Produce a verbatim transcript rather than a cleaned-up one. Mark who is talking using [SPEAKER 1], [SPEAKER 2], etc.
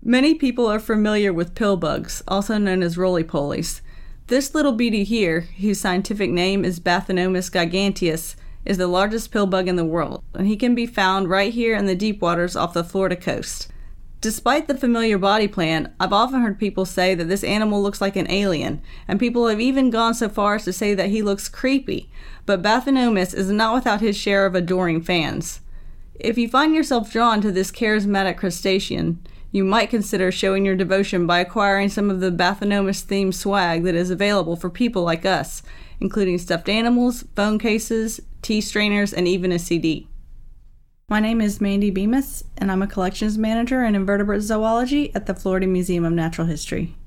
[SPEAKER 1] Many people are familiar with pill bugs, also known as roly-polies. This little beauty here, whose scientific name is Bathynomus giganteus, is the largest pill bug in the world, and he can be found right here in the deep waters off the Florida coast. Despite the familiar body plan, I've often heard people say that this animal looks like an alien, and people have even gone so far as to say that he looks creepy, but Bathynomus is not without his share of adoring fans. If you find yourself drawn to this charismatic crustacean, you might consider showing your devotion by acquiring some of the Bathynomus-themed swag that is available for people like us, including stuffed animals, phone cases, tea strainers, and even a C D. My name is Mandy Bemis, and I'm a collections manager in invertebrate zoology at the Florida Museum of Natural History.